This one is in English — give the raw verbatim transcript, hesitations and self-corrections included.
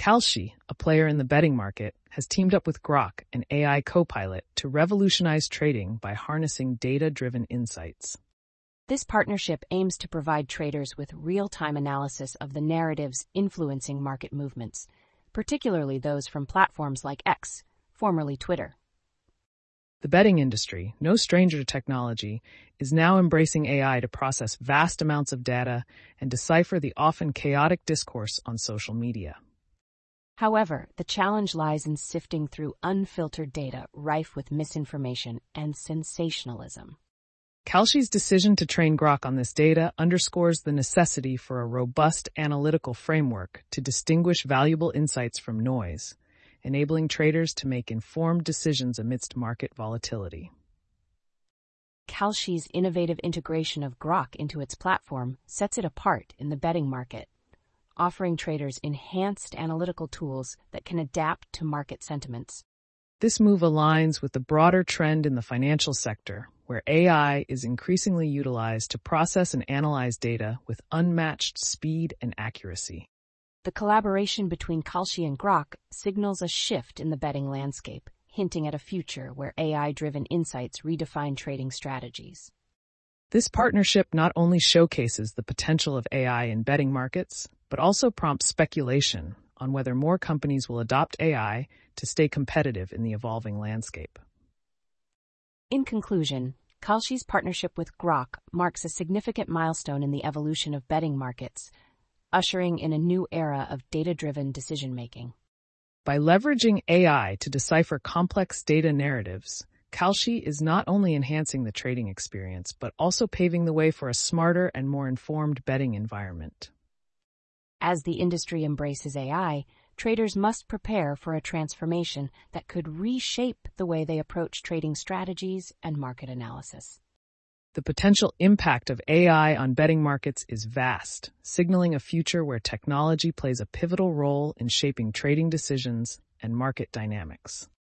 Kalshi, a player in the betting market, has teamed up with Grok, an A I co-pilot, to revolutionize trading by harnessing data-driven insights. This partnership aims to provide traders with real-time analysis of the narratives influencing market movements, particularly those from platforms like X, formerly Twitter. The betting industry, no stranger to technology, is now embracing A I to process vast amounts of data and decipher the often chaotic discourse on social media. However, the challenge lies in sifting through unfiltered data rife with misinformation and sensationalism. Kalshi's decision to train Grok on this data underscores the necessity for a robust analytical framework to distinguish valuable insights from noise, enabling traders to make informed decisions amidst market volatility. Kalshi's innovative integration of Grok into its platform sets it apart in the betting market, offering traders enhanced analytical tools that can adapt to market sentiments. This move aligns with the broader trend in the financial sector, where A I is increasingly utilized to process and analyze data with unmatched speed and accuracy. The collaboration between Kalshi and Grok signals a shift in the betting landscape, hinting at a future where A I-driven insights redefine trading strategies. This partnership not only showcases the potential of A I in betting markets, but also prompts speculation on whether more companies will adopt A I to stay competitive in the evolving landscape. In conclusion, Kalshi's partnership with Grok marks a significant milestone in the evolution of betting markets, ushering in a new era of data-driven decision-making. By leveraging A I to decipher complex data narratives, Kalshi is not only enhancing the trading experience, but also paving the way for a smarter and more informed betting environment. As the industry embraces A I, traders must prepare for a transformation that could reshape the way they approach trading strategies and market analysis. The potential impact of A I on betting markets is vast, signaling a future where technology plays a pivotal role in shaping trading decisions and market dynamics.